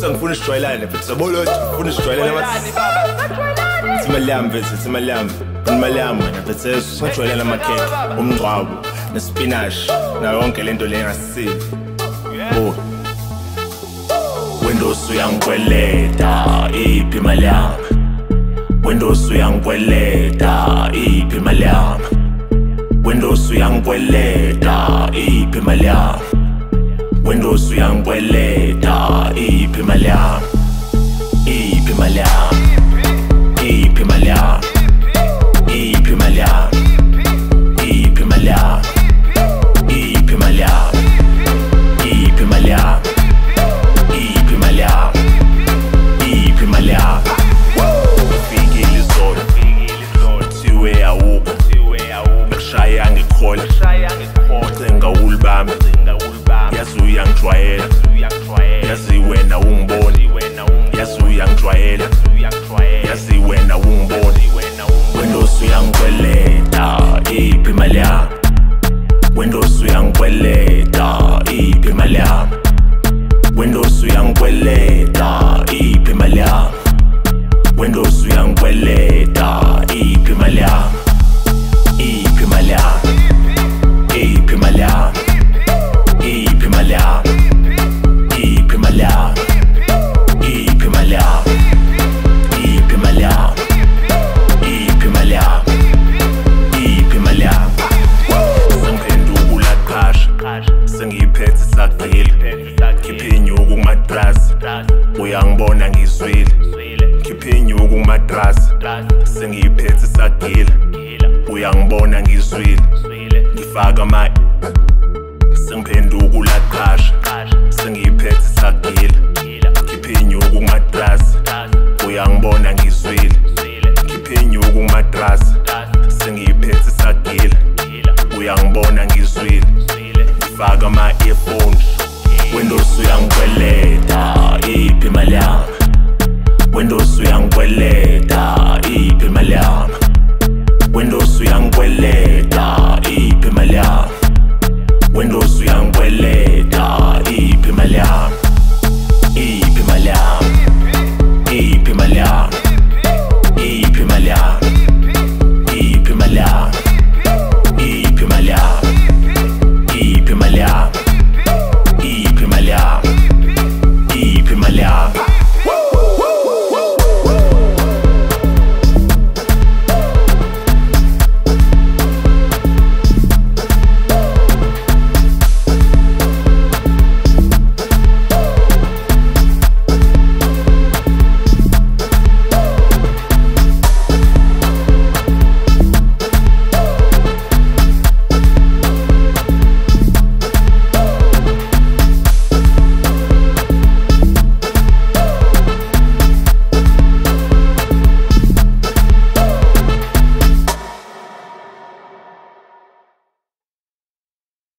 Bosa ngifuna isijwayelane mfethu sabolo ngifuna isijwayelane mathi imali yami wena mfethu sijwayelane amakhekhe umngcwabo nespinach nayo yonke lento le engasisizi oh Windows uyangikweleta iphi imali yami Windows uyangikweleta iphi imali yami Windows uyangikweleta iphi imali yami Windows uyangikweleta iphi imali yami iphi imali yami iphi imali yami iphi imali yami iphi imali yami iphi imali yami iphi imali yami iphi imali yami iphi imali yami Fikile izolo thiwe awukho Bekushaya ngikhola Cenga ulibami Yazi uyangijwayela Yazi wena ungiboni Yazi uyangijwayela Yazi wena ungiboni Windows uyangikweleta iphi imali yami Windows uyangikweleta iphi imali yami Windows uyangikweleta iphi imali yami Windows uyangikweleta iphi imali yami iphi imali yami iphi imali yami iphi imali yami iphi imali yami iphi imali yami iphi imali yami iphi imali yami iphi imali yami Sengiphendukula qhasha sengiphethe sagqile khipha inyuku kumadrasi uyangibona ngizwile khipha inyuku kumadrasi sengiphethe sagile uyangibona ngizwile ngifaka ama Sengiphendukula qhasha sengiphethe sagile khipha inyuku kumadrasi uyangibona ngizwile khipha inyuku kumadrasi sengiphethe sagile uyangibona ngizwile ngifaka ama earphones Windows uyangikweleta